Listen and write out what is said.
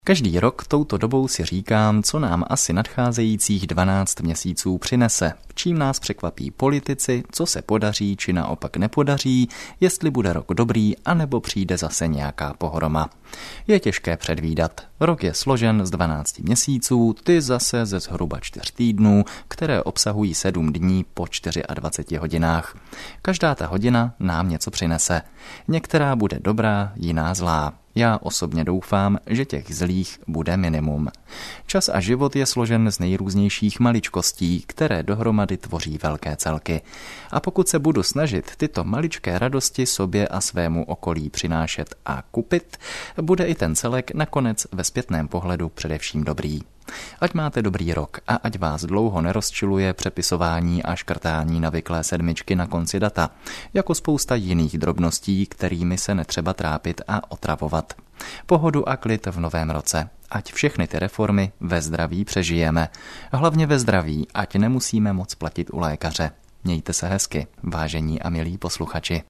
Každý rok touto dobou si říkám, co nám asi nadcházejících 12 měsíců přinese, čím nás překvapí politici, co se podaří či naopak nepodaří, jestli bude rok dobrý, anebo přijde zase nějaká pohroma. Je těžké předvídat. Rok je složen z 12 měsíců, ty zase ze zhruba 4 týdnů, které obsahují 7 dní po 24 hodinách. Každá ta hodina nám něco přinese. Některá bude dobrá, jiná zlá. Já osobně doufám, že těch zlých bude minimum. Čas a život je složen z nejrůznějších maličkostí, které dohromady tvoří velké celky. A pokud se budu snažit tyto maličké radosti sobě a svému okolí přinášet a kupit, bude i ten celek nakonec ve zpětném pohledu především dobrý. Ať máte dobrý rok a ať vás dlouho nerozčiluje přepisování a škrtání navyklé sedmičky na konci data, jako spousta jiných drobností, kterými se netřeba trápit a otravovat. Pohodu a klid v novém roce. Ať všechny ty reformy ve zdraví přežijeme. Hlavně ve zdraví, ať nemusíme moc platit u lékaře. Mějte se hezky, vážení a milí posluchači.